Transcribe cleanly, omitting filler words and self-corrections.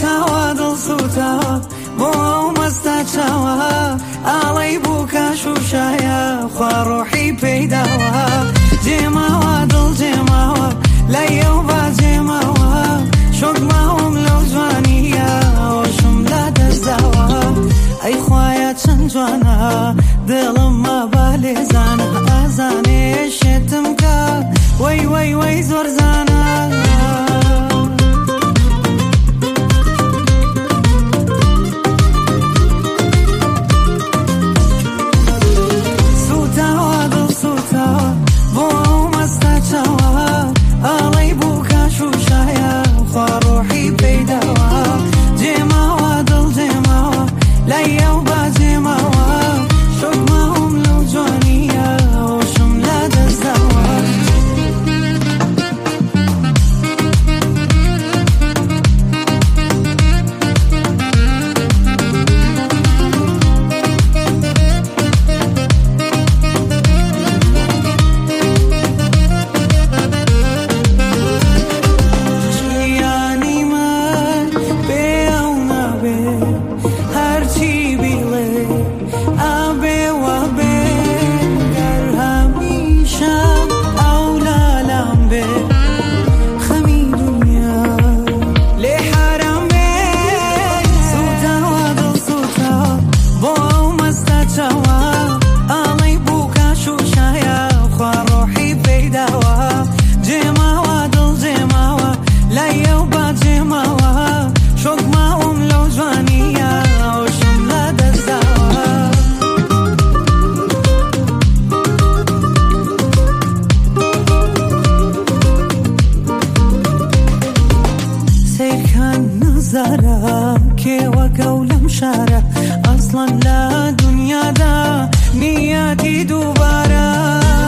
سوتاوە دڵ سوتاوە بۆ ئەو مەستە چاوە ئاڵەی بوو کاش و شایە خوا ڕۆحی پەیداوە جێماوە دڵ جێماوە لای ئەو با جێماوە شۆک ماوەم لەو جوانیە هۆشم لا دەستداوە ئەی خوایە چەند جوانە دڵم مەبە لێزانە ئازانێ شێتم کە وەی وەی وەی زۆر زانە کێوەکە و لەم شارە ئەسڵەن لە دنیادا نیەتی دووبارە